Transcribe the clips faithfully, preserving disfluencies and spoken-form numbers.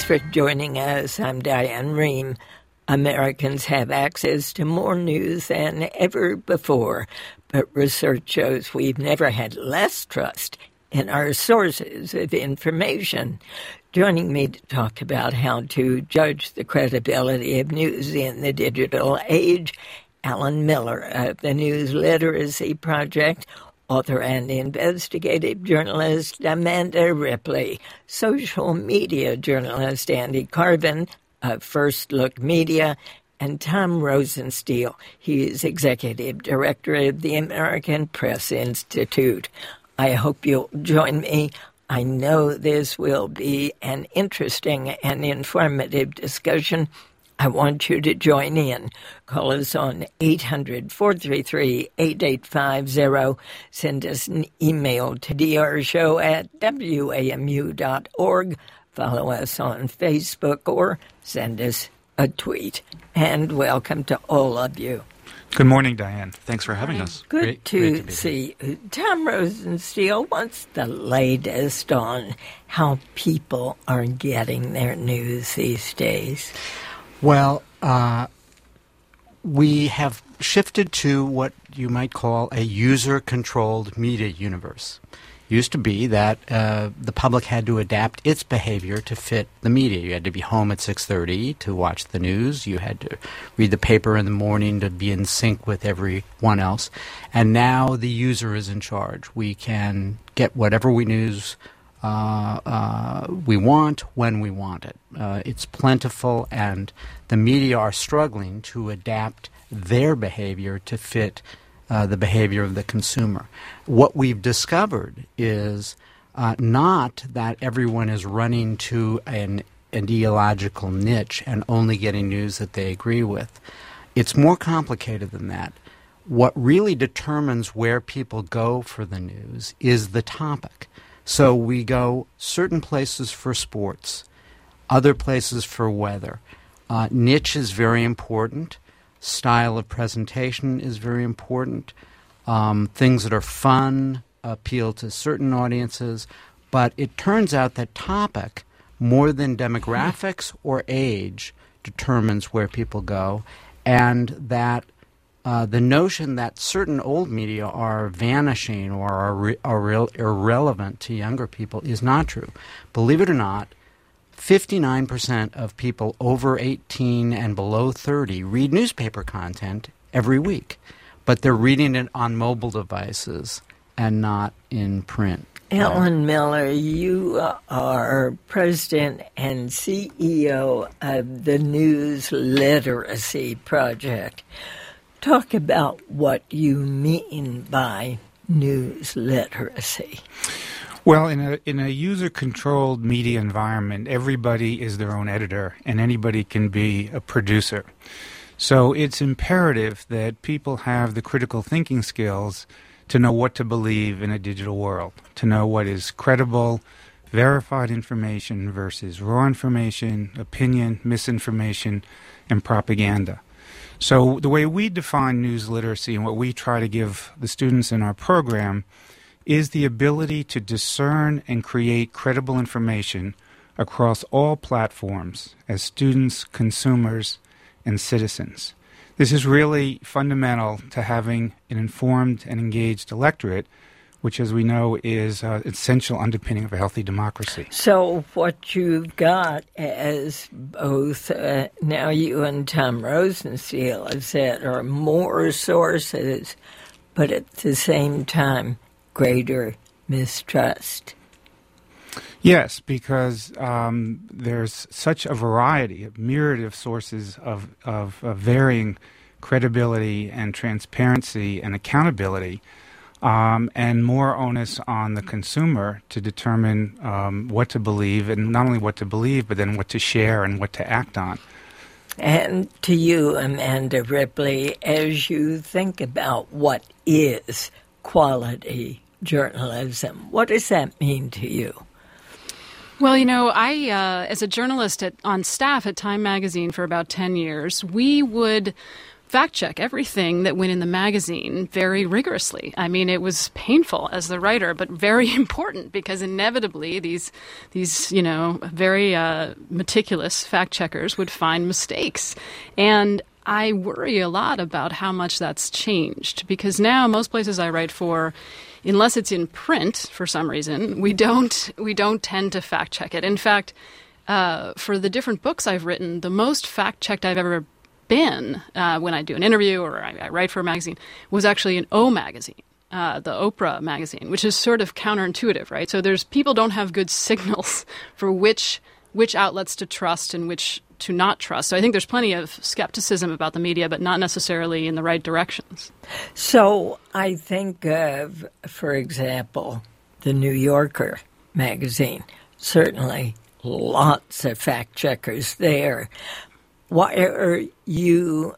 for joining us. I'm Diane Rehm. Americans have access to more news than ever before, but research shows we've never had less trust in our sources of information. Joining me to talk about how to judge the credibility of news in the digital age, Alan Miller of the News Literacy Project, author and investigative journalist Amanda Ripley, social media journalist Andy Carvin of First Look Media, and Tom Rosenstiel. He is executive director of the American Press Institute. I hope you'll join me. I know this will be an interesting and informative discussion. I want you to join in. Call us on eight hundred, four three three, eight eight five zero. Send us an email to drshow at w a m u dot org. Follow us on Facebook or send us a tweet. And welcome to all of you. Good morning, Diane. Thanks for having us. Good great, to, great to see you. Tom Rosenstiel, what's the latest on how people are getting their news these days? Well, uh, we have shifted to what you might call a user-controlled media universe. Used to be that uh, the public had to adapt its behavior to fit the media. You had to be home at six thirty to watch the news. You had to read the paper in the morning to be in sync with everyone else. And now the user is in charge. We can get whatever we news uh, uh, we want when we want it. Uh, it's plentiful, and the media are struggling to adapt their behavior to fit Uh, the behavior of the consumer. What we've discovered is uh, not that everyone is running to an ideological niche and only getting news that they agree with. It's more complicated than that. What really determines where people go for the news is the topic. So we go certain places for sports, other places for weather. Uh, niche is very important. Style of presentation is very important. Um, things that are fun appeal to certain audiences. But it turns out that topic, more than demographics or age, determines where people go, and that uh, the notion that certain old media are vanishing or are, re- are re- irrelevant to younger people is not true. Believe it or not, fifty-nine percent of people over eighteen and below thirty read newspaper content every week, but they're reading it on mobile devices and not in print. Alan Miller, you are president and C E O of the News Literacy Project. Talk about what you mean by news literacy. Well, in a in a user-controlled media environment, everybody is their own editor, and anybody can be a producer. So it's imperative that people have the critical thinking skills to know what to believe in a digital world, to know what is credible, verified information versus raw information, opinion, misinformation, and propaganda. So the way we define news literacy and what we try to give the students in our program is the ability to discern and create credible information across all platforms as students, consumers, and citizens. This is really fundamental to having an informed and engaged electorate, which, as we know, is an essential underpinning of a healthy democracy. So what you've got as both, uh, now you and Tom Rosenstiel have said, are more sources, but at the same time, greater mistrust. Yes, because um, there's such a variety, a myriad of sources of, of, of varying credibility and transparency and accountability, um, and more onus on the consumer to determine um, what to believe, and not only what to believe, but then what to share and what to act on. And to you, Amanda Ripley, as you think about what is quality journalism, what does that mean to you? Well, you know, I, uh, as a journalist at, on staff at Time Magazine for about ten years, we would fact check everything that went in the magazine very rigorously. I mean, it was painful as the writer, but very important because inevitably these, these you know, very uh, meticulous fact checkers would find mistakes. And I worry a lot about how much that's changed because now most places I write for, unless it's in print for some reason, we don't we don't tend to fact check it. In fact, uh, for the different books I've written, the most fact checked I've ever been uh, when I do an interview or I, I write for a magazine was actually an O magazine, uh, the Oprah magazine, which is sort of counterintuitive, right? So there's people don't have good signals for which which outlets to trust and which to not trust. So I think there's plenty of skepticism about the media, but not necessarily in the right directions. So I think of, for example, the New Yorker magazine. Certainly lots of fact checkers there. Why are you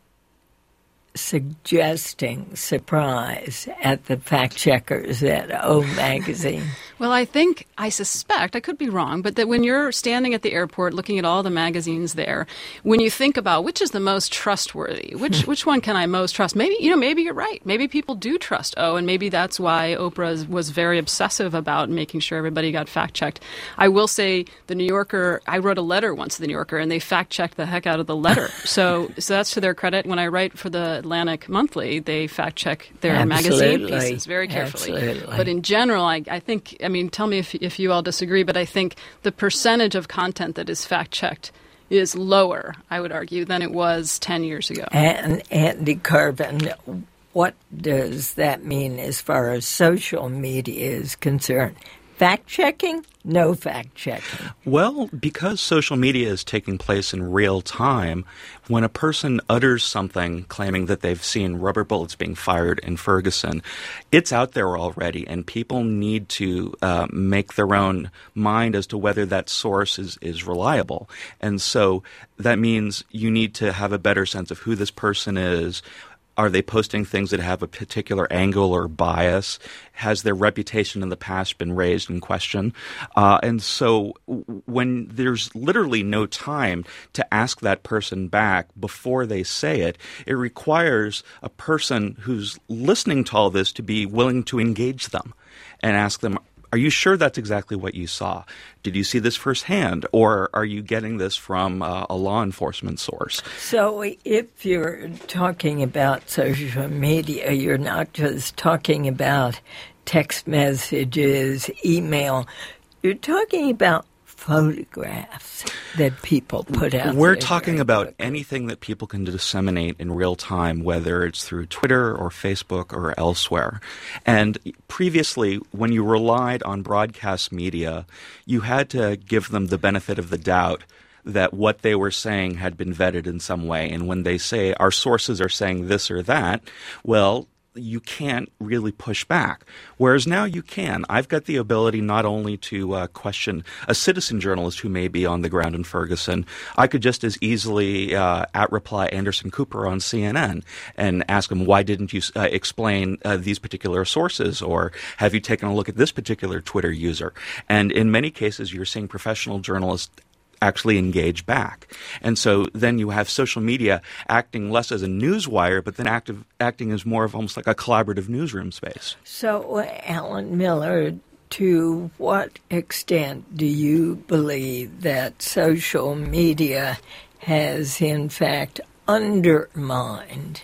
suggesting surprise at the fact checkers at O magazine? Well, I think, I suspect, I could be wrong, but that when you're standing at the airport looking at all the magazines there, when you think about which is the most trustworthy, which which one can I most trust, maybe, you know, maybe you're right. Maybe people do trust O, and maybe that's why Oprah was very obsessive about making sure everybody got fact-checked. I will say the New Yorker, I wrote a letter once to the New Yorker, and they fact-checked the heck out of the letter. so so that's to their credit. When I write for the Atlantic Monthly, they fact-check their Absolutely. magazine pieces very carefully. Absolutely. But in general, I, I think... I mean, tell me if if you all disagree, but I think the percentage of content that is fact-checked is lower, I would argue, than it was ten years ago. And Andy Carvin, what does that mean as far as social media is concerned? Fact-checking? No fact-checking. Well, because social media is taking place in real time, when a person utters something claiming that they've seen rubber bullets being fired in Ferguson, it's out there already, and people need to uh, make their own mind as to whether that source is, is reliable. And so that means you need to have a better sense of who this person is. Are they posting things that have a particular angle or bias? Has their reputation in the past been raised in question? Uh, and so when there's literally no time to ask that person back before they say it, it requires a person who's listening to all this to be willing to engage them and ask them, are you sure that's exactly what you saw? Did you see this firsthand? Or are you getting this from uh, a law enforcement source? So if you're talking about social media, you're not just talking about text messages, email. You're talking about photographs that people put out We're there talking about anything that people can disseminate in real time, whether it's through Twitter or Facebook or elsewhere. And previously, when you relied on broadcast media, you had to give them the benefit of the doubt that what they were saying had been vetted in some way. And when they say, our sources are saying this or that, well, you can't really push back. Whereas now you can. I've got the ability not only to uh, question a citizen journalist who may be on the ground in Ferguson, I could just as easily uh, at-reply Anderson Cooper on C N N and ask him, why didn't you uh, explain uh, these particular sources? Or have you taken a look at this particular Twitter user? And in many cases, you're seeing professional journalists actually engage back. And so then you have social media acting less as a news wire, but then active, acting as more of almost like a collaborative newsroom space. So, uh, Alan Miller, to what extent do you believe that social media has, in fact, undermined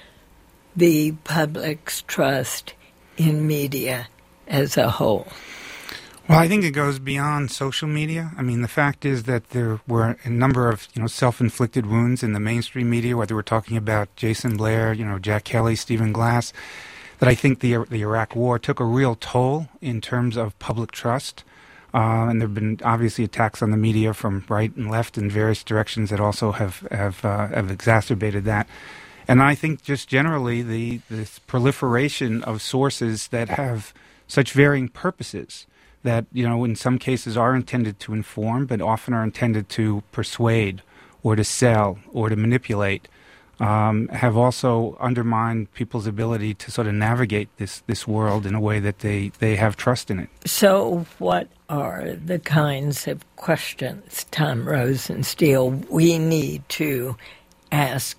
the public's trust in media as a whole? Well, I think it goes beyond social media. I mean, the fact is that there were a number of, you know, self-inflicted wounds in the mainstream media, whether we're talking about Jason Blair, you know, Jack Kelly, Stephen Glass, that I think the the Iraq War took a real toll in terms of public trust. Uh, and there have been obviously attacks on the media from right and left in various directions that also have have, uh, have exacerbated that. And I think just generally the this proliferation of sources that have such varying purposes that, you know, in some cases are intended to inform, but often are intended to persuade or to sell or to manipulate, um, have also undermined people's ability to sort of navigate this, this world in a way that they, they have trust in it. So what are the kinds of questions, Tom Rosenstiel, we need to ask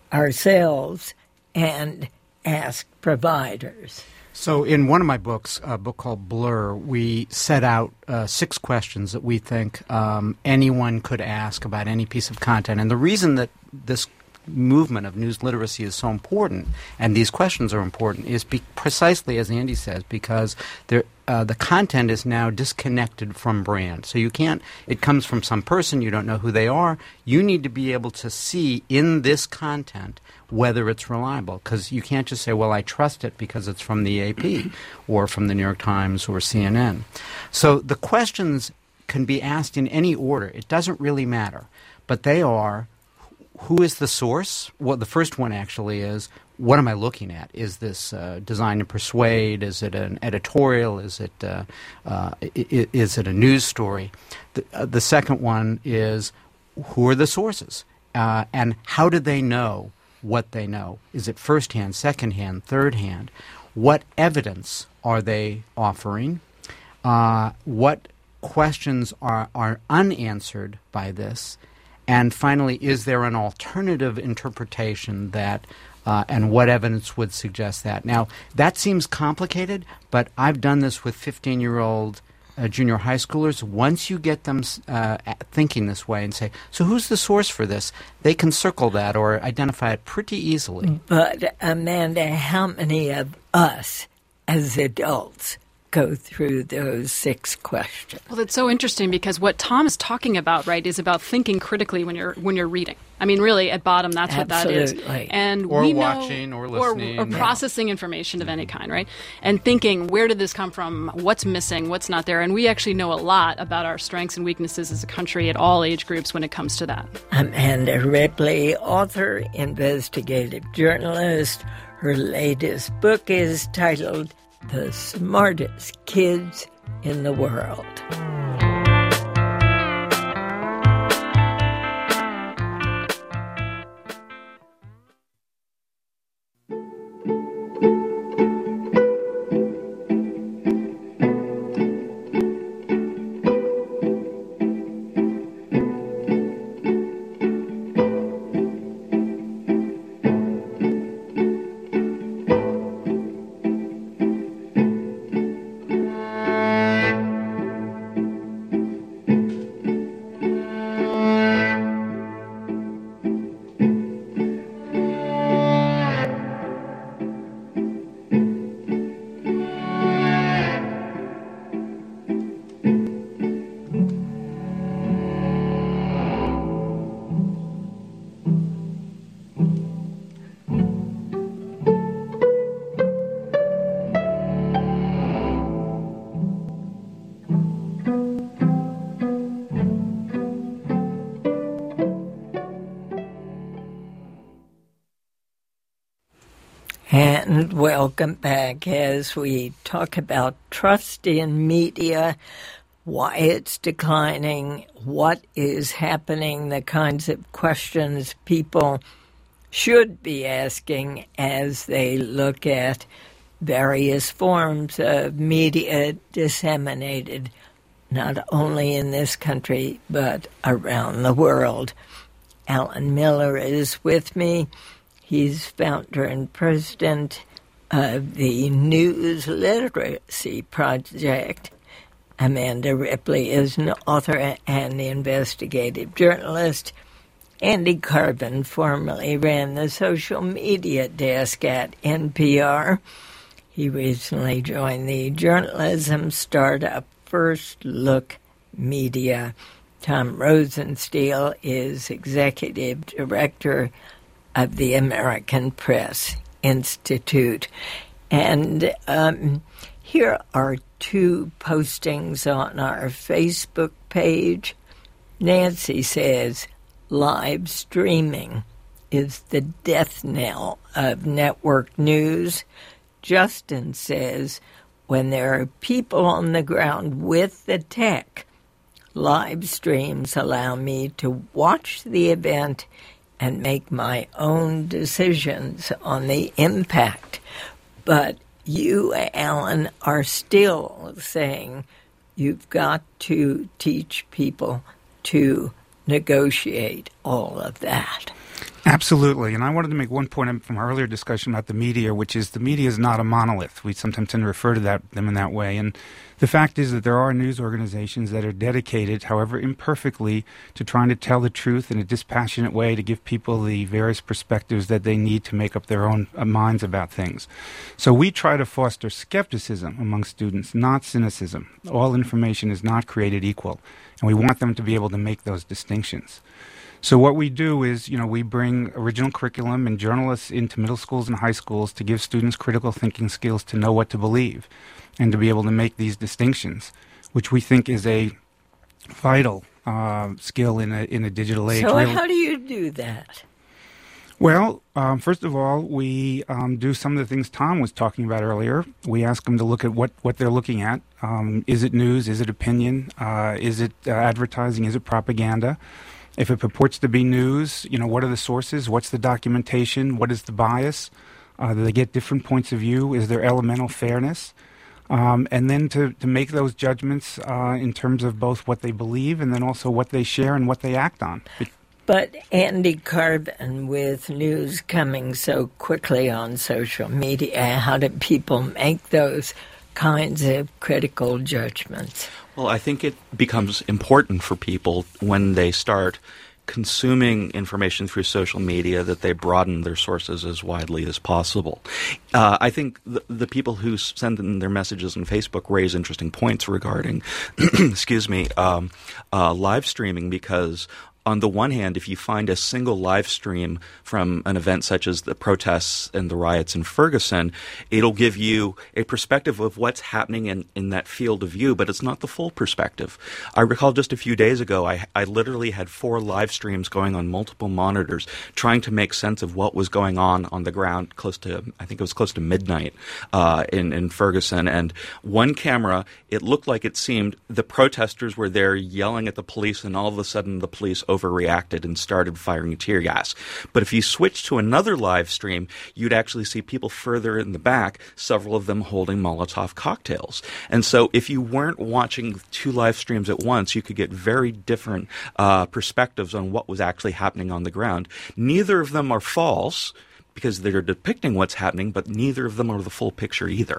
ourselves and ask providers. So in one of my books, a book called Blur, we set out uh, six questions that we think um, anyone could ask about any piece of content. And the reason that this movement of news literacy is so important, and these questions are important, is be- precisely as Andy says, because there, uh, the content is now disconnected from brand. So you can't, it comes from some person, you don't know who they are. You need to be able to see in this content whether it's reliable, because you can't just say, well, I trust it because it's from the A P or from the New York Times or C N N. So the questions can be asked in any order. It doesn't really matter. But they are, who is the source? Well, the first one actually is, what am I looking at? Is this uh, designed to persuade? Is it an editorial? Is it uh, uh, I- is it a news story? The, uh, the second one is, who are the sources? Uh, and how do they know what they know? Is it first-hand, second-hand, third-hand? What evidence are they offering? Uh, what questions are, are unanswered by this? And finally, is there an alternative interpretation that, uh, and what evidence would suggest that? Now, that seems complicated, but I've done this with fifteen-year-old uh, junior high schoolers. Once you get them uh, thinking this way and say, so who's the source for this? They can circle that or identify it pretty easily. But, Amanda, how many of us as adults go through those six questions? Well, it's so interesting because what Tom is talking about, right, is about thinking critically when you're when you're reading. I mean, really, at bottom, that's Absolutely. what that is. And or we watching know, or listening. Or, or processing information of any kind, right? And thinking, where did this come from? What's missing? What's not there? And we actually know a lot about our strengths and weaknesses as a country at all age groups when it comes to that. Amanda Ripley, author, investigative journalist. Her latest book is titled The Smartest Kids in the World. And welcome back as we talk about trust in media, why it's declining, what is happening, the kinds of questions people should be asking as they look at various forms of media disseminated not only in this country but around the world. Alan Miller is with me. He's founder and president of the News Literacy Project. Amanda Ripley is an author and investigative journalist. Andy Carvin formerly ran the social media desk at N P R. He recently joined the journalism startup First Look Media. Tom Rosenstiel is executive director of the American Press Institute. And um, here are two postings on our Facebook page. Nancy says, live streaming is the death knell of network news. Justin says, when there are people on the ground with the tech, live streams allow me to watch the event and make my own decisions on the impact. But you, Alan, are still saying you've got to teach people to negotiate all of that. Absolutely. And I wanted to make one point from our earlier discussion about the media, which is the media is not a monolith. We sometimes tend to refer to that, them in that way. And the fact is that there are news organizations that are dedicated, however imperfectly, to trying to tell the truth in a dispassionate way to give people the various perspectives that they need to make up their own uh, minds about things. So we try to foster skepticism among students, not cynicism. All information is not created equal, and we want them to be able to make those distinctions. So what we do is, you know, we bring original curriculum and journalists into middle schools and high schools to give students critical thinking skills to know what to believe and to be able to make these distinctions, which we think is a vital uh, skill in a in a digital age. So really. How do you do that? Well, um, first of all, we um, do some of the things Tom was talking about earlier. We ask them to look at what, what they're looking at. Um, is it news? Is it opinion? Uh, is it uh, advertising? Is it propaganda? If it purports to be news, you know, what are the sources? What's the documentation? What is the bias? Uh, do they get different points of view? Is there elemental fairness? Um, and then to, to make those judgments uh, in terms of both what they believe and then also what they share and what they act on. But Andy Carvin, with news coming so quickly on social media, how do people make those kinds of critical judgments? Well, I think it becomes important for people when they start consuming information through social media that they broaden their sources as widely as possible. Uh, I think the, the people who send in their messages on Facebook raise interesting points regarding, excuse me, um, uh, live streaming, because on the one hand, if you find a single live stream from an event such as the protests and the riots in Ferguson, it'll give you a perspective of what's happening in, in that field of view, but it's not the full perspective. I recall just a few days ago, I, I literally had four live streams going on multiple monitors, trying to make sense of what was going on on the ground close to, I think it was close to midnight uh, in, in Ferguson. And one camera, it looked like it seemed the protesters were there yelling at the police, and all of a sudden the police overreacted and started firing tear gas. But if you switch to another live stream, you'd actually see people further in the back, several of them holding Molotov cocktails. And so if you weren't watching two live streams at once, you could get very different uh, perspectives on what was actually happening on the ground. Neither of them are false because they're depicting what's happening, but neither of them are the full picture either.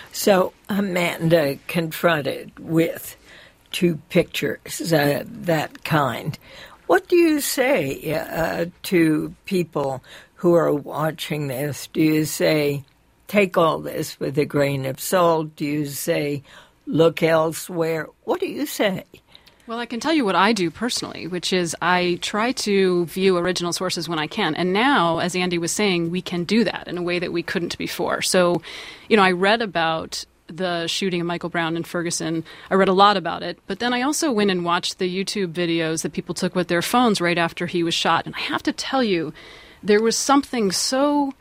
So Amanda, confronted with two pictures uh, that kind, what do you say uh, to people who are watching this? Do you say, take all this with a grain of salt? Do you say, look elsewhere? What do you say? Well, I can tell you what I do personally, which is I try to view original sources when I can. And now, as Andy was saying, we can do that in a way that we couldn't before. So, you know, I read about the shooting of Michael Brown in Ferguson. I read a lot about it, but then I also went and watched the YouTube videos that people took with their phones right after he was shot. And I have to tell you, there was something so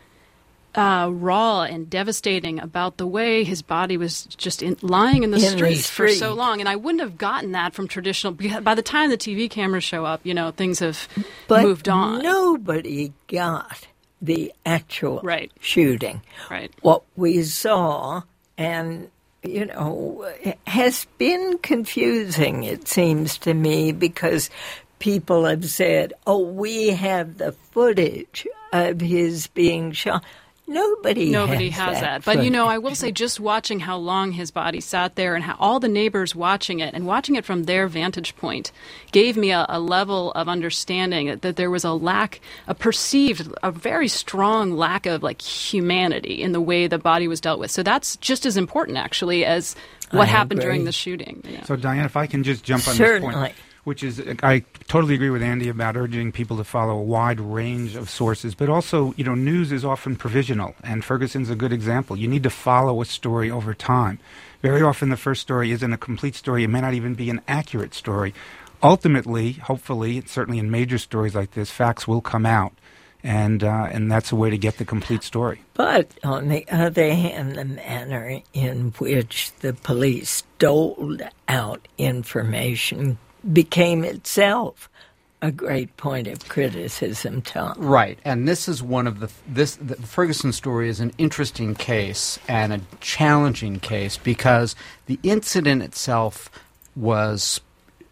uh, raw and devastating about the way his body was just in, lying in the in streets the for street. so long. And I wouldn't have gotten that from traditional. By the time the T V cameras show up, you know, things have but moved on. Nobody got the actual right. shooting. Right. What we saw, and, you know, has been confusing, it seems to me, because people have said, oh, we have the footage of his being shot. Nobody, Nobody has, has that. that. But, you know, I will say just watching how long his body sat there and how all the neighbors watching it and watching it from their vantage point gave me a, a level of understanding that there was a lack, a perceived, a very strong lack of, like, humanity in the way the body was dealt with. So that's just as important, actually, as what I happened agree. during the shooting. You know? So, Diane, if I can just jump on Certainly. this point. Which is, I totally agree with Andy about urging people to follow a wide range of sources, but also, you know, news is often provisional, and Ferguson's a good example. You need to follow a story over time. Very often the first story isn't a complete story. It may not even be an accurate story. Ultimately, hopefully, certainly in major stories like this, facts will come out, and uh, and that's a way to get the complete story. But on the other hand, the manner in which the police doled out information became itself a great point of criticism, Tom. Right, and this is one of the this the Ferguson story is an interesting case and a challenging case because the incident itself was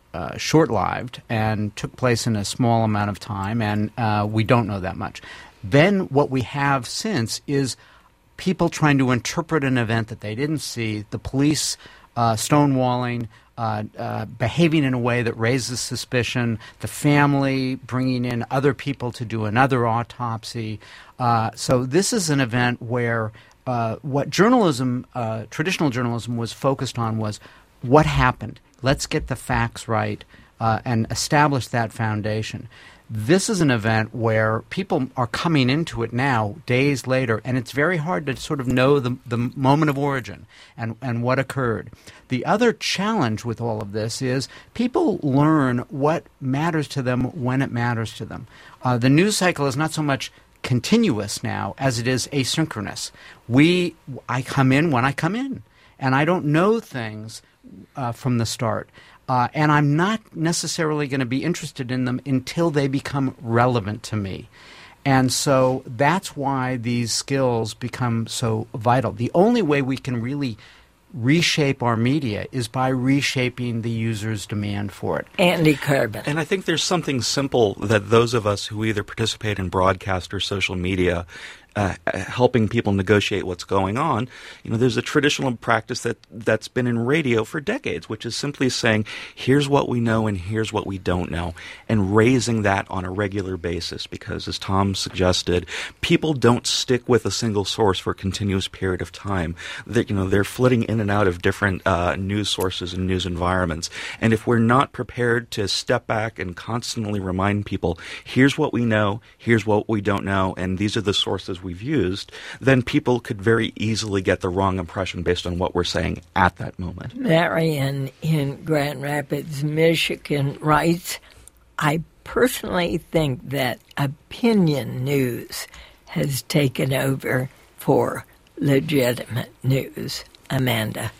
uh, short-lived and took place in a small amount of time, and uh, we don't know that much. Then what we have since is people trying to interpret an event that they didn't see, the police uh, stonewalling, uh, uh, behaving in a way that raises suspicion, the family bringing in other people to do another autopsy. Uh, so this is an event where uh, what journalism, uh, traditional journalism, was focused on was what happened. Let's get the facts right uh, and establish that foundation. This is an event where people are coming into it now, days later, and it's very hard to sort of know the, the moment of origin and, and what occurred. The other challenge with all of this is people learn what matters to them when it matters to them. Uh, the news cycle is not so much continuous now as it is asynchronous. We, I come in when I come in, and I don't know things uh, from the start. Uh, and I'm not necessarily going to be interested in them until they become relevant to me. And so that's why these skills become so vital. The only way we can really reshape our media is by reshaping the user's demand for it. Andy Carbon. And I think there's something simple that those of us who either participate in broadcast or social media Uh, helping people negotiate what's going on, you know, there's a traditional practice that, that's been in radio for decades, which is simply saying, here's what we know and here's what we don't know, and raising that on a regular basis, because, as Tom suggested, people don't stick with a single source for a continuous period of time. That, you know, they're flitting in and out of different uh, news sources and news environments. And if we're not prepared to step back and constantly remind people, here's what we know, here's what we don't know, and these are the sources we've used, then people could very easily get the wrong impression based on what we're saying at that moment. Marion in Grand Rapids, Michigan writes, I personally think that opinion news has taken over for legitimate news. Amanda.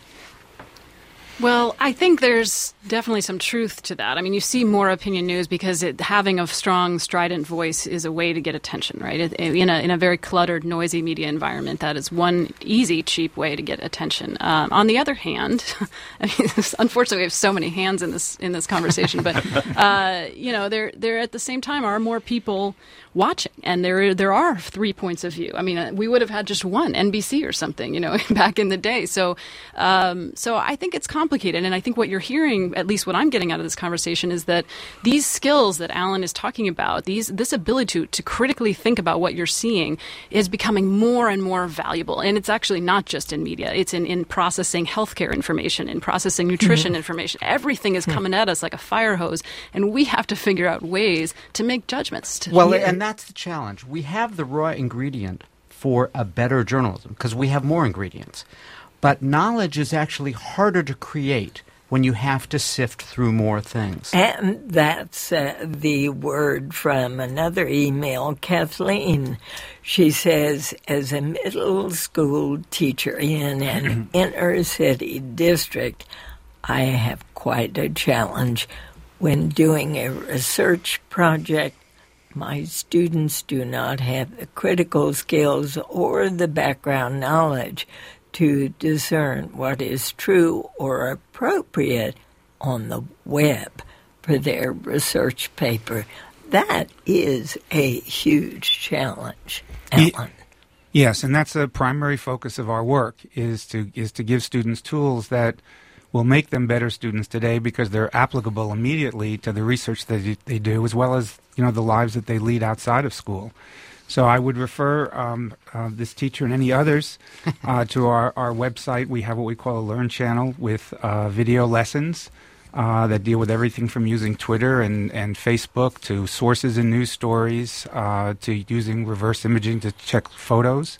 Well, I think there's definitely some truth to that. I mean, you see more opinion news because it, having a strong, strident voice is a way to get attention, right? It, in, a, in a very cluttered, noisy media environment, that is one easy, cheap way to get attention. Um, on the other hand, I mean, unfortunately, we have so many hands in this in this conversation, but uh, you know, there there at the same time are more people watching, and there there are three points of view. I mean, uh, we would have had just one, N B C or something, you know, back in the day. So, um, so I think it's complicated, and I think what you're hearing, at least what I'm getting out of this conversation, is that these skills that Alan is talking about, these this ability to to critically think about what you're seeing, is becoming more and more valuable. And it's actually not just in media; it's in in processing healthcare information, in processing nutrition mm-hmm. information. Everything is coming at us like a fire hose, and we have to figure out ways to make judgments. To well, and that's the challenge. We have the raw ingredient for a better journalism because we have more ingredients. But knowledge is actually harder to create when you have to sift through more things. And that's uh, the word from another email, Kathleen. She says, as a middle school teacher in an inner city district, I have quite a challenge when doing a research project. My students do not have the critical skills or the background knowledge to discern what is true or appropriate on the web for their research paper. That is a huge challenge, Alan. Yes, and that's a primary focus of our work, is to is to give students tools that will make them better students today because they're applicable immediately to the research that they do, as well as, you know, the lives that they lead outside of school. So I would refer um, uh, this teacher and any others uh, to our, our website. We have what we call a Learn channel with uh, video lessons uh, that deal with everything from using Twitter and, and Facebook to sources in news stories uh, to using reverse imaging to check photos.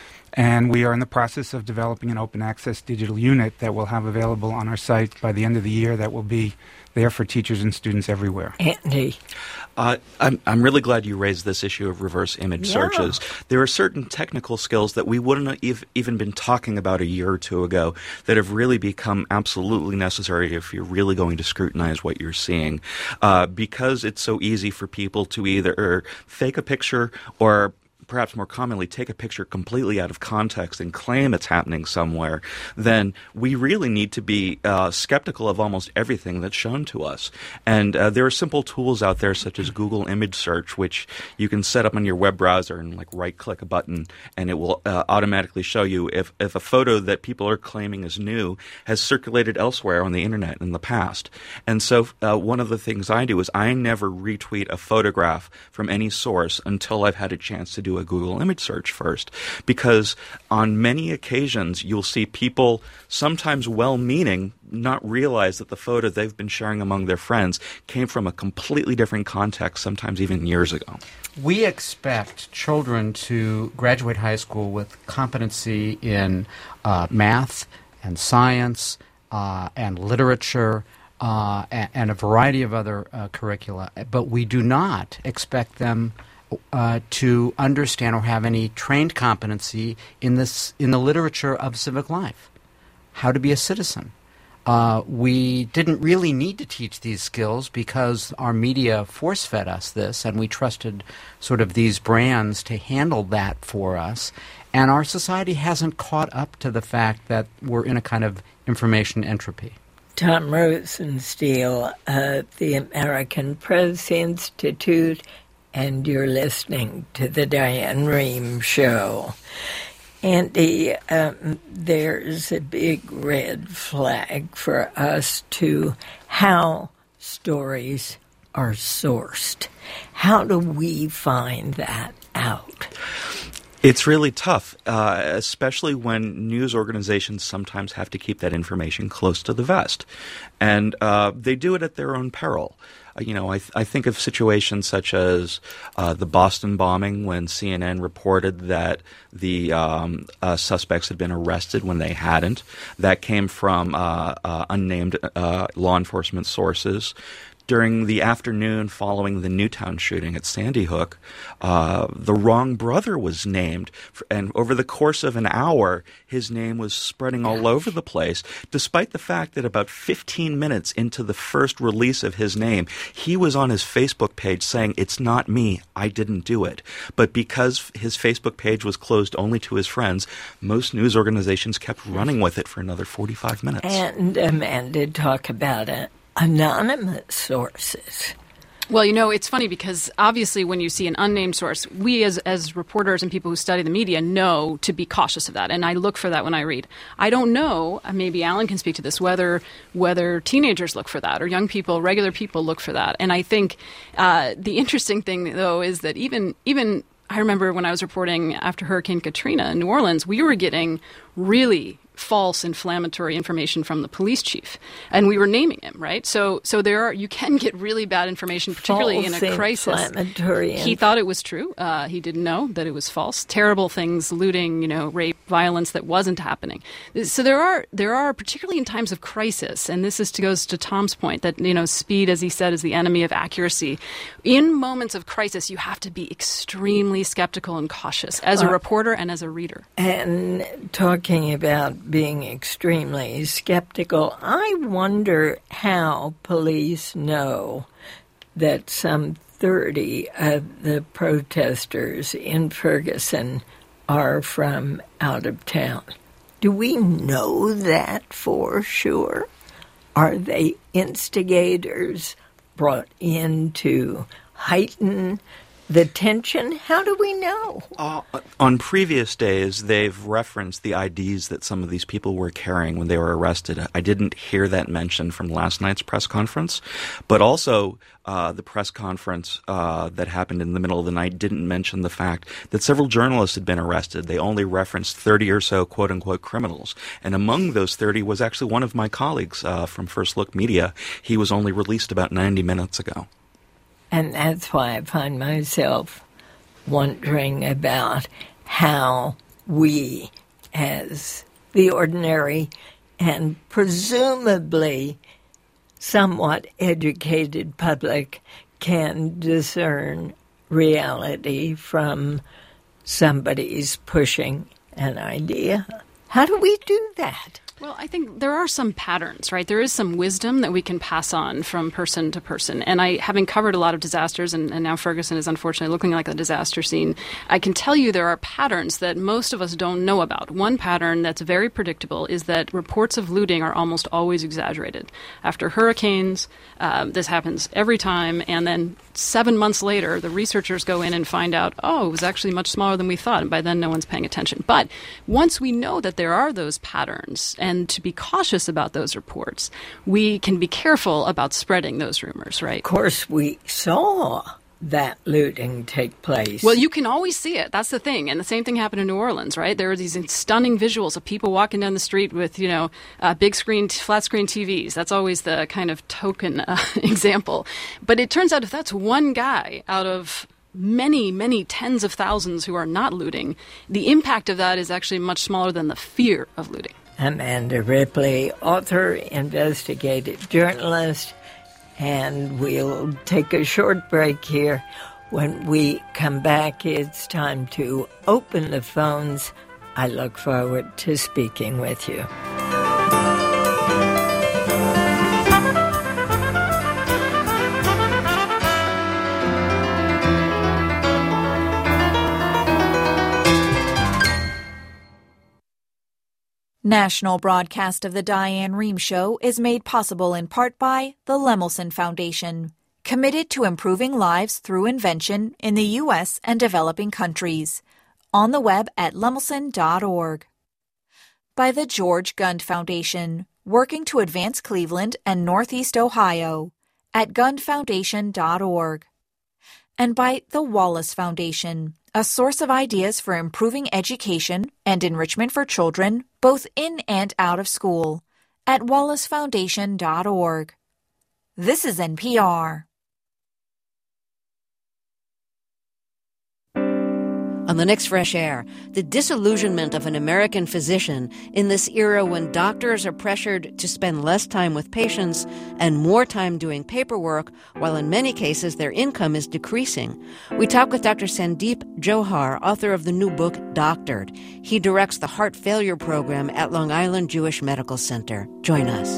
And we are in the process of developing an open access digital unit that we'll have available on our site by the end of the year that will be there for teachers and students everywhere. Andy. Uh, I'm, I'm really glad you raised this issue of reverse image yeah. searches. There are certain technical skills that we wouldn't have even been talking about a year or two ago that have really become absolutely necessary if you're really going to scrutinize what you're seeing. Uh, because it's so easy for people to either fake a picture or perhaps more commonly, take a picture completely out of context and claim it's happening somewhere, then we really need to be uh, skeptical of almost everything that's shown to us. And uh, there are simple tools out there such as Google Image Search, which you can set up on your web browser and like right-click a button, and it will uh, automatically show you if, if a photo that people are claiming is new has circulated elsewhere on the internet in the past. And so uh, one of the things I do is I never retweet a photograph from any source until I've had a chance to do a Google image search first, because on many occasions you'll see people, sometimes well-meaning, not realize that the photo they've been sharing among their friends came from a completely different context, sometimes even years ago. We expect children to graduate high school with competency in uh, math and science uh, and literature uh, and, and a variety of other uh, curricula, but we do not expect them Uh, to understand or have any trained competency in this in the literature of civic life, how to be a citizen. Uh, we didn't really need to teach these skills because our media force-fed us this, and we trusted sort of these brands to handle that for us. And our society hasn't caught up to the fact that we're in a kind of information entropy. Tom Rosenstiel of the American Press Institute, and you're listening to the Diane Rehm Show. Andy, um, there's a big red flag for us to how stories are sourced. How do we find that out? It's really tough, uh, especially when news organizations sometimes have to keep that information close to the vest. And uh, they do it at their own peril. You know, I, th- I think of situations such as uh, the Boston bombing, when C N N reported that the um, uh, suspects had been arrested when they hadn't. That came from uh, uh, unnamed uh, law enforcement sources. During the afternoon following the Newtown shooting at Sandy Hook, uh, the wrong brother was named. And over the course of an hour, his name was spreading all over the place, despite the fact that about fifteen minutes into the first release of his name, he was on his Facebook page saying, "It's not me, I didn't do it." But because his Facebook page was closed only to his friends, most news organizations kept running with it for another forty-five minutes. And Amanda, talk about it. Anonymous sources. Well, you know, it's funny because obviously when you see an unnamed source, we as as reporters and people who study the media know to be cautious of that. And I look for that when I read. I don't know, maybe Alan can speak to this, whether whether teenagers look for that or young people, regular people look for that. And I think uh, the interesting thing, though, is that even even I remember when I was reporting after Hurricane Katrina in New Orleans, we were getting really false inflammatory information from the police chief, and we were naming him, right? So so there are, you can get really bad information, particularly false in a crisis. Inflammatory he thought it was true. Uh, he didn't know that it was false. Terrible things, looting, you know, rape, violence that wasn't happening. So there are there are particularly in times of crisis, and this is to, goes to Tom's point that, you know, speed, as he said, is the enemy of accuracy. In moments of crisis, you have to be extremely skeptical and cautious as a reporter and as a reader. And talking about being extremely skeptical, I wonder how police know that some thirty of the protesters in Ferguson are from out of town. Do we know that for sure? Are they instigators brought in to heighten the tension? How do we know? Uh, on previous days, they've referenced the I Ds that some of these people were carrying when they were arrested. I didn't hear that mentioned from last night's press conference. But also, uh, the press conference uh, that happened in the middle of the night didn't mention the fact that several journalists had been arrested. They only referenced thirty or so quote-unquote criminals. And among those thirty was actually one of my colleagues uh, from First Look Media. He was only released about ninety minutes ago. And that's why I find myself wondering about how we, as the ordinary and presumably somewhat educated public, can discern reality from somebody's pushing an idea. How do we do that? Well, I think there are some patterns, right? There is some wisdom that we can pass on from person to person. And I, having covered a lot of disasters, and, and now Ferguson is unfortunately looking like a disaster scene, I can tell you there are patterns that most of us don't know about. One pattern that's very predictable is that reports of looting are almost always exaggerated. After hurricanes, uh, this happens every time, and then seven months later, the researchers go in and find out, oh, it was actually much smaller than we thought, and by then no one's paying attention. But once we know that there are those patterns, and to be cautious about those reports, we can be careful about spreading those rumors, right? Of course, we saw that looting take place. Well, you can always see it. That's the thing. And the same thing happened in New Orleans, right? There are these stunning visuals of people walking down the street with, you know, uh, big screen, flat screen T Vs. That's always the kind of token uh, example. But it turns out if that's one guy out of many, many tens of thousands who are not looting, the impact of that is actually much smaller than the fear of looting. Amanda Ripley, author, investigative journalist, and we'll take a short break here. When we come back, it's time to open the phones. I look forward to speaking with you. National broadcast of the Diane Rehm Show is made possible in part by the Lemelson Foundation, committed to improving lives through invention in the U S and developing countries. On the web at lemelson dot org. By the George Gund Foundation, working to advance Cleveland and Northeast Ohio at gund foundation dot org. And by the Wallace Foundation, a source of ideas for improving education and enrichment for children, both in and out of school, at wallace foundation dot org. This is N P R. On the next Fresh Air, the disillusionment of an American physician in this era when doctors are pressured to spend less time with patients and more time doing paperwork, while in many cases their income is decreasing. We talk with Doctor Sandeep Johar, author of the new book, Doctored. He directs the heart failure program at Long Island Jewish Medical Center. Join us.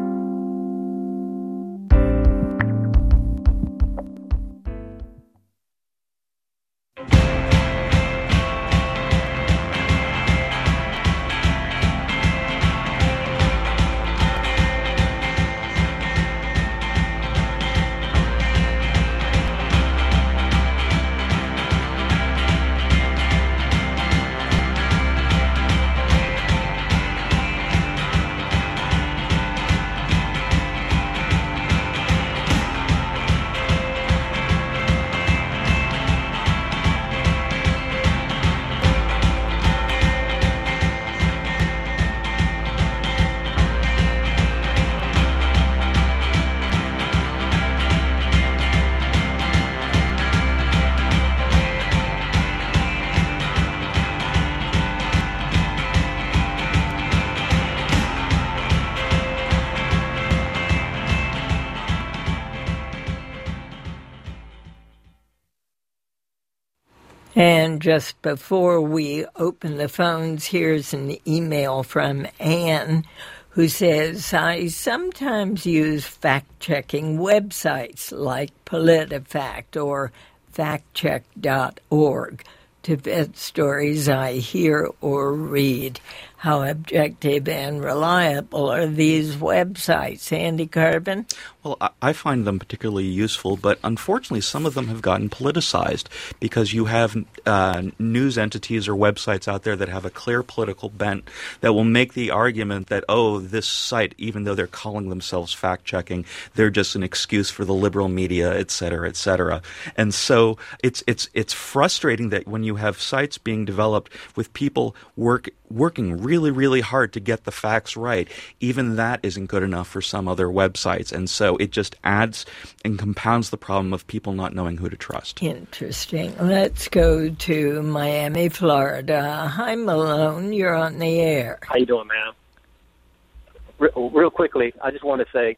And just before we open the phones, here's an email from Anne, who says, I sometimes use fact-checking websites like PolitiFact or fact check dot org to vet stories I hear or read. How objective and reliable are these websites, Andy Carbon? Well, I find them particularly useful, but unfortunately some of them have gotten politicized because you have uh, news entities or websites out there that have a clear political bent that will make the argument that, oh, this site, even though they're calling themselves fact-checking, they're just an excuse for the liberal media, et cetera, et cetera. And so it's it's it's frustrating that when you have sites being developed with people work working really, really hard to get the facts right, even that isn't good enough for some other websites. And so it just adds and compounds the problem of people not knowing who to trust. Interesting. Let's go to Miami, Florida. Hi, Malone. You're on the air. How you doing, ma'am? Real, real quickly, I just want to say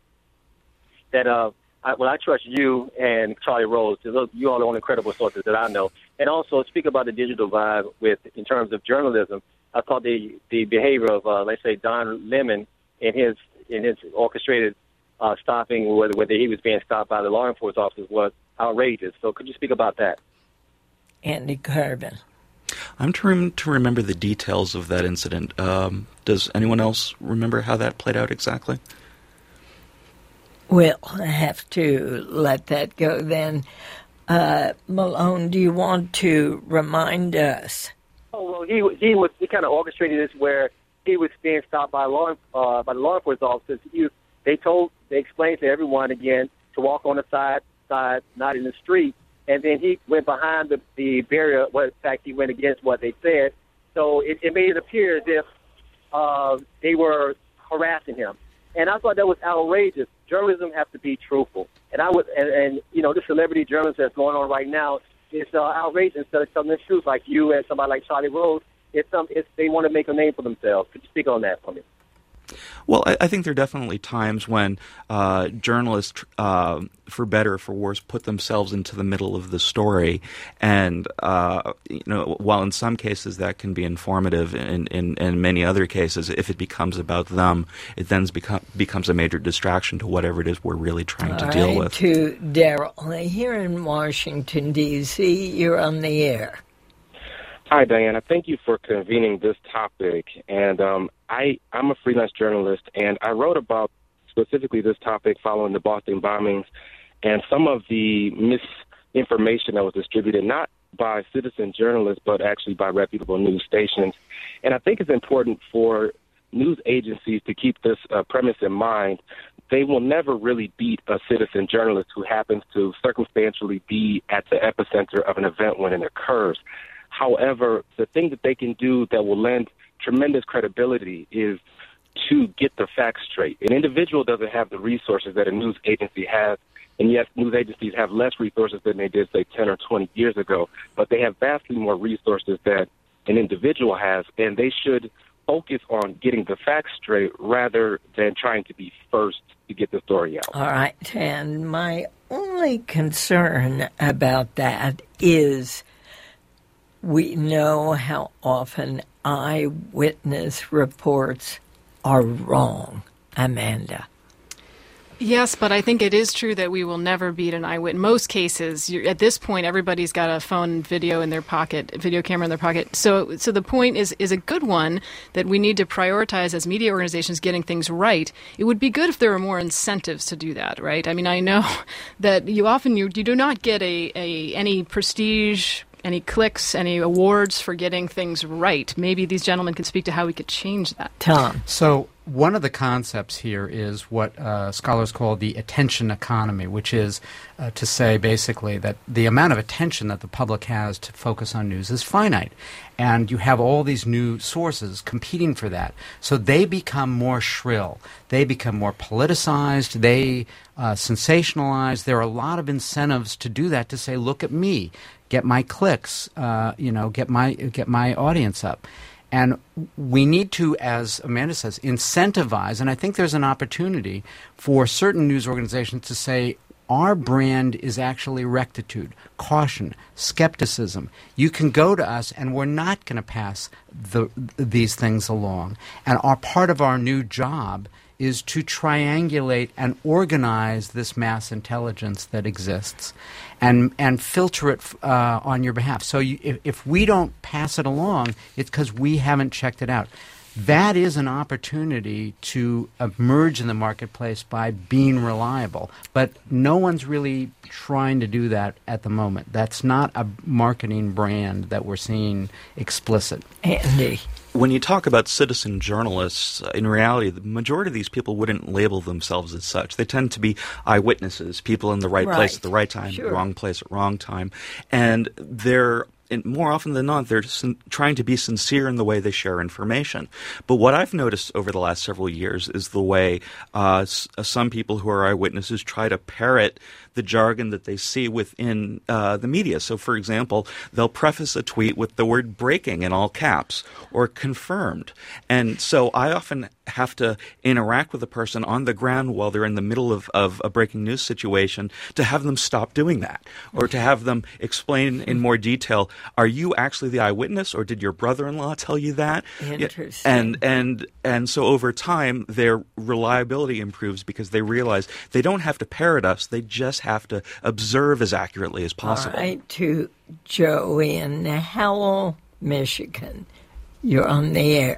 that uh, I, well, I trust you and Charlie Rose. You all are the only credible sources that I know. And also speak about the digital divide with, in terms of journalism. I thought the the behavior of uh, let's say Don Lemon in his in his orchestrated uh, stopping, whether whether he was being stopped by the law enforcement officers, was outrageous. So could you speak about that? Andy Carbon. I'm trying to remember the details of that incident. Um, does anyone else remember how that played out exactly? We'll have to let that go then. Uh, Malone, do you want to remind us? Oh, well, he he was he kind of orchestrated this where he was being stopped by law uh, by the law enforcement officers. He, they told they explained to everyone again to walk on the side side, not in the street. And then he went behind the, the barrier. Well, in fact, he went against what they said. So it, it made it appear as if uh, they were harassing him. And I thought that was outrageous. Journalism has to be truthful. And I would, and, and you know, the celebrity journalism that's going on right now is uh, outrageous. Instead of telling the truth, like you and somebody like Charlie Rose, it's some, it's they want to make a name for themselves. Could you speak on that for me? Well, I, I think there are definitely times when uh, journalists, uh, for better or for worse, put themselves into the middle of the story, and uh, you know, while in some cases that can be informative, in, in, in many other cases, if it becomes about them, it then become, becomes a major distraction to whatever it is we're really trying All to deal right, with. To Daryl, here in Washington, D C, you're on the air. Hi, Diana. Thank you for convening this topic. And um, I, I'm a freelance journalist, and I wrote about specifically this topic following the Boston bombings and some of the misinformation that was distributed, not by citizen journalists, but actually by reputable news stations. And I think it's important for news agencies to keep this uh, premise in mind. They will never really beat a citizen journalist who happens to circumstantially be at the epicenter of an event when it occurs. However, the thing that they can do that will lend tremendous credibility is to get the facts straight. An individual doesn't have the resources that a news agency has, and yes, news agencies have less resources than they did, say, ten or twenty years ago, but they have vastly more resources that an individual has, and they should focus on getting the facts straight rather than trying to be first to get the story out. All right, and my only concern about that is we know how often eyewitness reports are wrong, Amanda. Yes, but I think it is true that we will never beat an eyewitness. In most cases, you're, at this point, everybody's got a phone video in their pocket, a video camera in their pocket. So so the point is is a good one that we need to prioritize as media organizations getting things right. It would be good if there were more incentives to do that, right? I mean, I know that you often, you, you do not get a, a any prestige, any clicks, any awards for getting things right. Maybe these gentlemen can speak to how we could change that. Tom. So one of the concepts here is what uh, scholars call the attention economy, which is uh, to say basically that the amount of attention that the public has to focus on news is finite. And you have all these new sources competing for that. So they become more shrill. They become more politicized. They uh, sensationalize. There are a lot of incentives to do that, to say, look at me, get my clicks, uh, you know, get my get my audience up. And we need to, as Amanda says, incentivize, and I think there's an opportunity for certain news organizations to say, our brand is actually rectitude, caution, skepticism. You can go to us, and we're not going to pass the, these things along. And our part of our new job is to triangulate and organize this mass intelligence that exists and and filter it uh, on your behalf. So you, if, if we don't pass it along, it's because we haven't checked it out. That is an opportunity to emerge in the marketplace by being reliable. But no one's really trying to do that at the moment. That's not a marketing brand that we're seeing explicit. Andy. When you talk about citizen journalists, in reality, the majority of these people wouldn't label themselves as such. They tend to be eyewitnesses, people in the right, right. place at the right time, Sure. wrong place at wrong time. And they're And more often than not, they're sin- trying to be sincere in the way they share information. But what I've noticed over the last several years is the way uh, s- some people who are eyewitnesses try to parrot the jargon that they see within uh, the media. So, for example, they'll preface a tweet with the word breaking in all caps or confirmed. And so I often have to interact with a person on the ground while they're in the middle of, of a breaking news situation to have them stop doing that, or to have them explain in more detail are you actually the eyewitness, or did your brother-in-law tell you that? Interesting. And and and so over time, their reliability improves because they realize they don't have to parrot us; they just have to observe as accurately as possible. All right, to Joe in Howell, Michigan. You're on the air.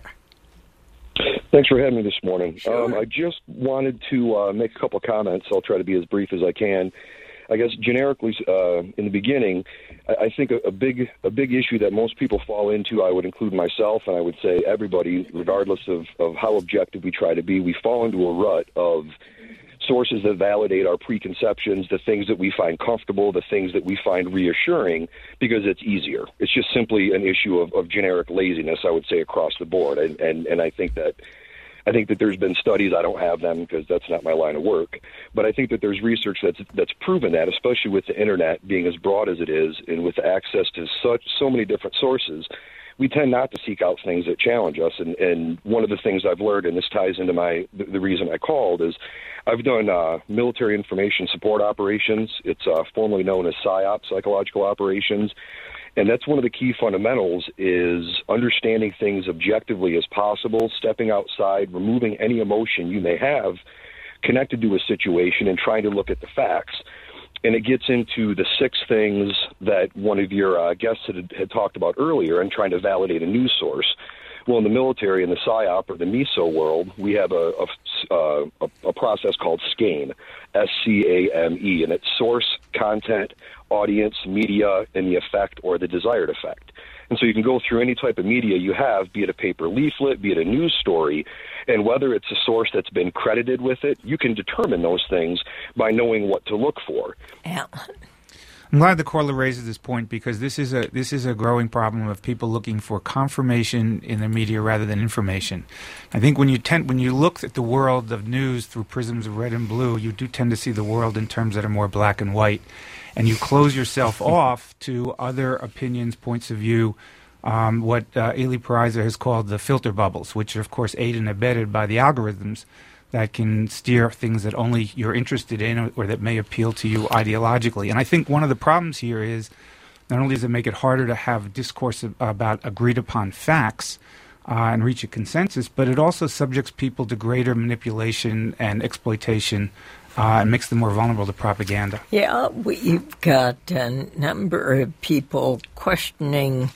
Thanks for having me this morning. Sure. Um, I just wanted to uh, make a couple comments. I'll try to be as brief as I can. I guess generically, uh, in the beginning, I, I think a, a big a big issue that most people fall into, I would include myself, and I would say everybody, regardless of, of how objective we try to be, we fall into a rut of sources that validate our preconceptions, the things that we find comfortable, the things that we find reassuring, because it's easier. It's just simply an issue of, of generic laziness, I would say, across the board. And, and, and I think that I think that there's been studies, I don't have them because that's not my line of work, but I think that there's research that's that's proven that, especially with the internet being as broad as it is and with access to such so many different sources, we tend not to seek out things that challenge us. And, and one of the things I've learned, and this ties into my the, the reason I called, is I've done uh, military information support operations. It's uh, formerly known as PSYOP, psychological operations. And that's one of the key fundamentals is understanding things objectively as possible, stepping outside, removing any emotion you may have connected to a situation and trying to look at the facts. And it gets into the six things that one of your uh, guests had, had talked about earlier and trying to validate a news source. Well, in the military, in the PSYOP or the MISO world, we have a, a, a, a process called SCAME, S C A M E, and it's source, content, audience, media, and the effect or the desired effect. And so you can go through any type of media you have, be it a paper leaflet, be it a news story, and whether it's a source that's been credited with it, you can determine those things by knowing what to look for. Alan. I'm glad the caller raises this point because this is a this is a growing problem of people looking for confirmation in the media rather than information. I think when you tend when you look at the world of news through prisms of red and blue, you do tend to see the world in terms that are more black and white, and you close yourself off to other opinions, points of view. Um, what uh, Ely Pariser has called the filter bubbles, which are of course aided and abetted by the algorithms that can steer things that only you're interested in or, or that may appeal to you ideologically. And I think one of the problems here is not only does it make it harder to have discourse about agreed-upon facts uh, and reach a consensus, but it also subjects people to greater manipulation and exploitation uh, and makes them more vulnerable to propaganda. Yeah, we've got a number of people questioning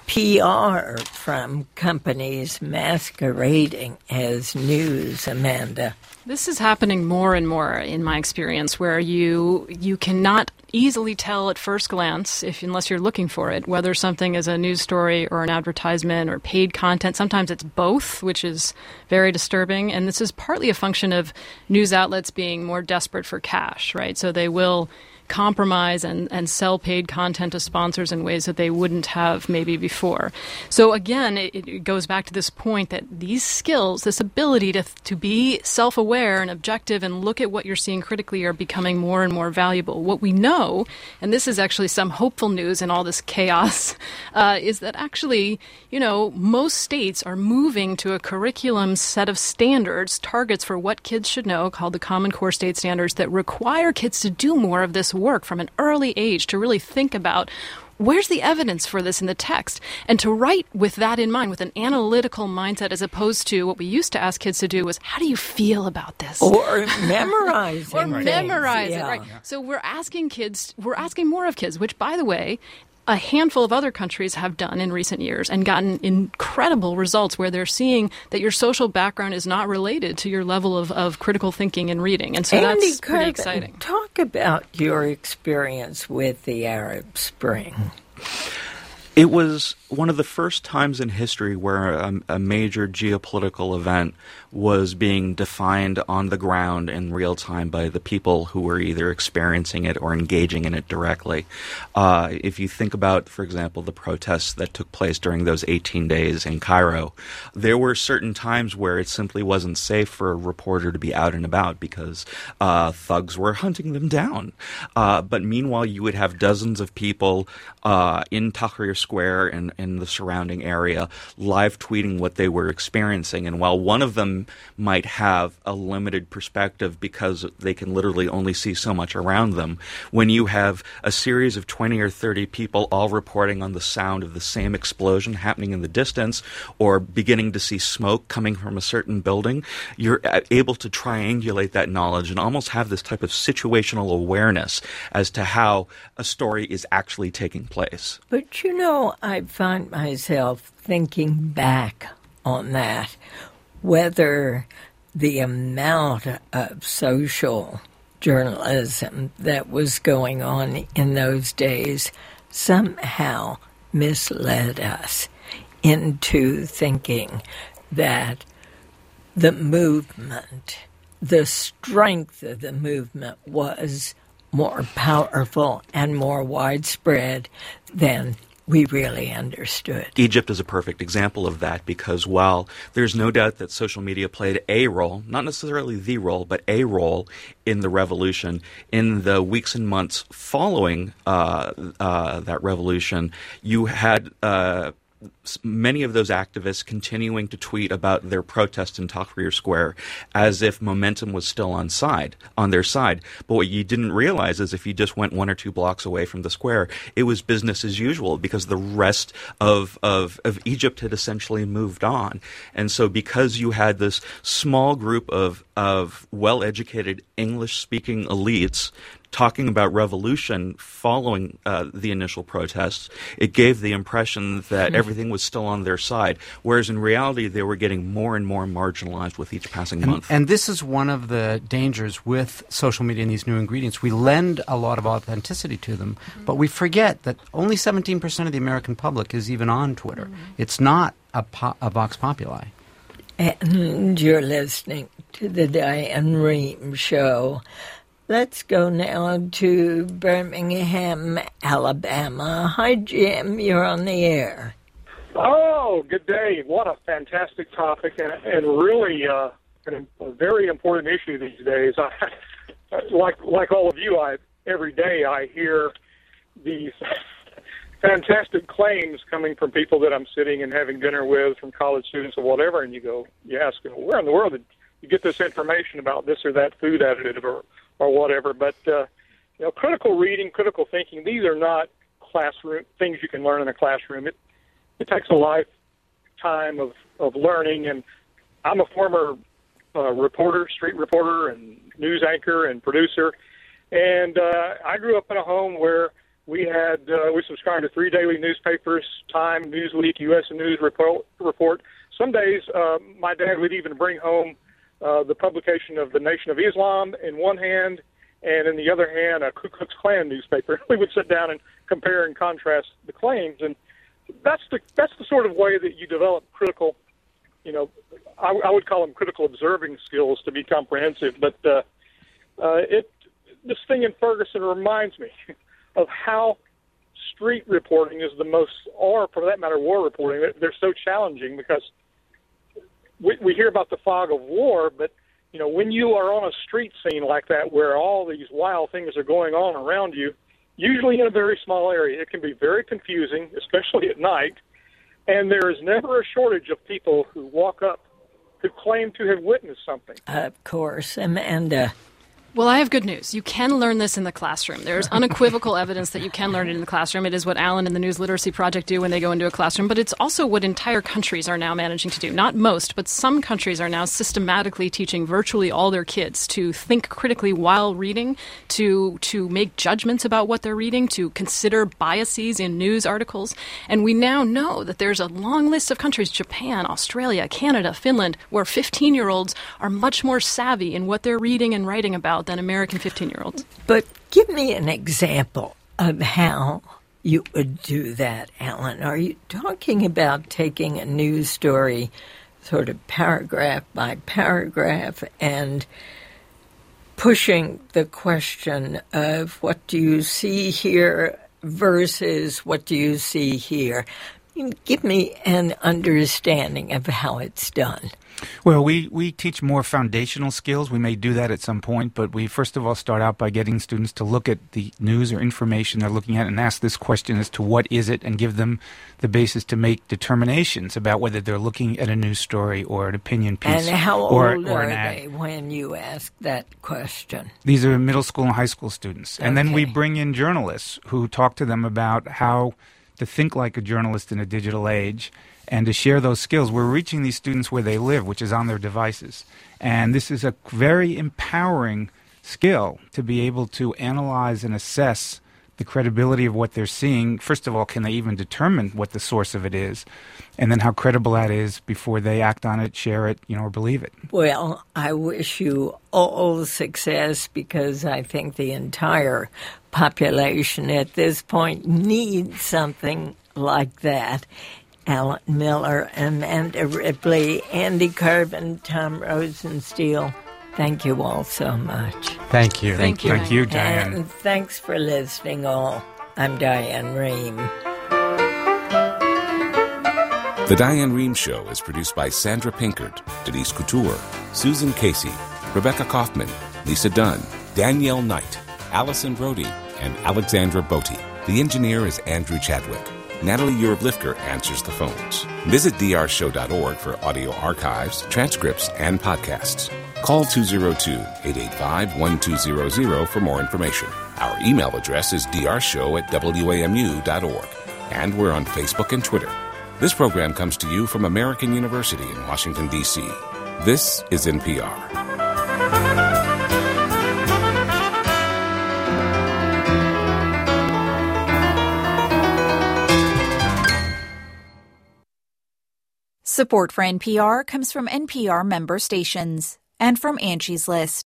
P R from companies masquerading as news, Amanda. This is happening more and more in my experience, where you you cannot easily tell at first glance, if unless you're looking for it, whether something is a news story or an advertisement or paid content. Sometimes it's both, which is very disturbing. And this is partly a function of news outlets being more desperate for cash, right? So they will compromise and, and sell paid content to sponsors in ways that they wouldn't have maybe before. So again, it, it goes back to this point that these skills, this ability to to be self-aware and objective and look at what you're seeing critically are becoming more and more valuable. What we know, and this is actually some hopeful news in all this chaos, uh, is that actually, you know, most states are moving to a curriculum set of standards, targets for what kids should know, called the Common Core State Standards, that require kids to do more of this work from an early age, to really think about where's the evidence for this in the text, and to write with that in mind, with an analytical mindset, as opposed to what we used to ask kids to do was, how do you feel about this? Or memorize Or things. memorize Yeah. it, right? So we're asking kids, we're asking more of kids, which, by the way, a handful of other countries have done in recent years and gotten incredible results where they're seeing that your social background is not related to your level of, of critical thinking and reading. And so Andy that's pretty Corbin, exciting. Talk about your experience with the Arab Spring. It was one of the first times in history where a, a major geopolitical event was being defined on the ground in real time by the people who were either experiencing it or engaging in it directly. Uh, if you think about, for example, the protests that took place during those eighteen days in Cairo, there were certain times where it simply wasn't safe for a reporter to be out and about because uh, thugs were hunting them down. Uh, but meanwhile, you would have dozens of people uh, in Tahrir Square Square and in the surrounding area, live tweeting what they were experiencing. And while one of them might have a limited perspective because they can literally only see so much around them, when you have a series of twenty or thirty people all reporting on the sound of the same explosion happening in the distance or beginning to see smoke coming from a certain building, you're able to triangulate that knowledge and almost have this type of situational awareness as to how a story is actually taking place. But you know, I find myself thinking back on that, whether the amount of social journalism that was going on in those days somehow misled us into thinking that the movement, the strength of the movement was more powerful and more widespread than we really understood. Egypt is a perfect example of that because while there's no doubt that social media played a role, not necessarily the role, but a role in the revolution, in the weeks and months following uh, uh, that revolution, you had uh, many of those activists continuing to tweet about their protest in Tahrir Square as if momentum was still on side on their side. But what you didn't realize is if you just went one or two blocks away from the square, it was business as usual because the rest of, of, of Egypt had essentially moved on. And so because you had this small group of, of well-educated English-speaking elites talking about revolution following uh, the initial protests, it gave the impression that everything was still on their side, whereas in reality they were getting more and more marginalized with each passing and, month. And this is one of the dangers with social media and these new ingredients. We lend a lot of authenticity to them, mm-hmm. but we forget that only seventeen percent of the American public is even on Twitter. Mm-hmm. It's not a, po- a Vox Populi. And you're listening to the Diane Rehm Show. Let's go now to Birmingham, Alabama. Hi, Jim. You're on the air. Oh, good day. What a fantastic topic and, and really uh, a very important issue these days. I, like like all of you, I every day I hear these fantastic claims coming from people that I'm sitting and having dinner with, from college students or whatever, and you go, you ask, where in the world did you get this information about this or that food additive or or whatever, but uh, you know, critical reading, critical thinking, these are not classroom things you can learn in a classroom. It it takes a lifetime of, of learning, and I'm a former uh, reporter, street reporter, and news anchor and producer, and uh, I grew up in a home where we had uh, we subscribed to three daily newspapers: Time, Newsweek, U S News Report. report. Some days, uh, my dad would even bring home Uh, the publication of the Nation of Islam in one hand, and in the other hand, a Ku Klux Klan newspaper. We would sit down and compare and contrast the claims, and that's the that's the sort of way that you develop critical, you know, I, I would call them critical observing skills to be comprehensive. But uh, uh, it this thing in Ferguson reminds me of how street reporting is the most, or for that matter, war reporting. They're so challenging because We, we hear about the fog of war, but, you know, when you are on a street scene like that where all these wild things are going on around you, usually in a very small area, it can be very confusing, especially at night, and there is never a shortage of people who walk up who claim to have witnessed something. Of course, Amanda. Well, I have good news. You can learn this in the classroom. There's unequivocal evidence that you can learn it in the classroom. It is what Alan and the News Literacy Project do when they go into a classroom, but it's also what entire countries are now managing to do. Not most, but some countries are now systematically teaching virtually all their kids to think critically while reading, to to make judgments about what they're reading, to consider biases in news articles. And we now know that there's a long list of countries, Japan, Australia, Canada, Finland, where fifteen-year-olds are much more savvy in what they're reading and writing about than American fifteen-year-olds. But give me an example of how you would do that, Alan. Are you talking about taking a news story sort of paragraph by paragraph and pushing the question of what do you see here versus what do you see here? Give me an understanding of how it's done. Well, we, we teach more foundational skills. We may do that at some point, but we first of all start out by getting students to look at the news or information they're looking at and ask this question as to what is it, and give them the basis to make determinations about whether they're looking at a news story or an opinion piece. And how or, old or are an ad. they when you ask that question? These are middle school and high school students. And then we Okay. bring in journalists who talk to them about how to think like a journalist in a digital age and to share those skills. We're reaching these students where they live, which is on their devices. And this is a very empowering skill to be able to analyze and assess the credibility of what they're seeing. First of all, can they even determine what the source of it is? And then how credible that is before they act on it, share it, you know, or believe it. Well, I wish you all success, because I think the entire population at this point needs something like that. Alan Miller, Amanda Ripley, Andy Carvin, Tom Rosenstiel, thank you all so much. Thank you. Thank you. Thank you, Diane. And thanks for listening all. I'm Diane Rehm. The Diane Rehm Show is produced by Sandra Pinkert, Denise Couture, Susan Casey, Rebecca Kaufman, Lisa Dunn, Danielle Knight, Allison Brody, and Alexandra Botti. The engineer is Andrew Chadwick. Natalie Urblifker answers the phones. Visit d r show dot org for audio archives, transcripts, and podcasts. Call two oh two, eight eight five, one two zero zero for more information. Our email address is d r show at w a m u dot org. And we're on Facebook and Twitter. This program comes to you from American University in Washington, D C This is N P R. Support for N P R comes from N P R member stations and from Angie's List.